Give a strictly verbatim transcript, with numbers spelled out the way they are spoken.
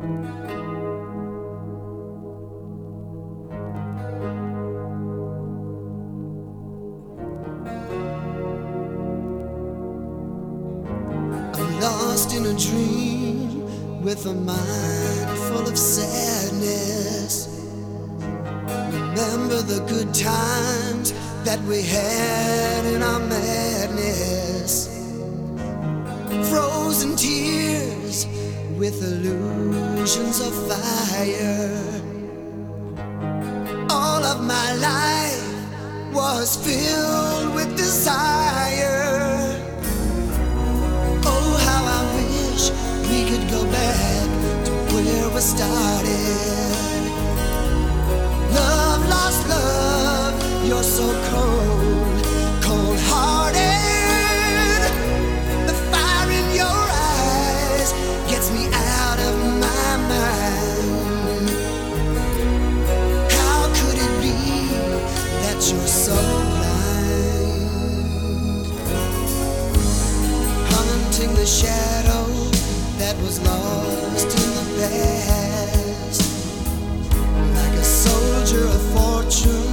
Lost in a dream with a mind full of sadness. Remember the good times that we had in our madness. Frozen tears with illusions of fire. All of my life was filled with desire. We could go back to where we started. Love, lost love, you're so cold, cold-hearted. The fire in your eyes gets me out of my mind. How could it be that you're so blind? Hunting the shadow that was lost in the past, like a soldier of fortune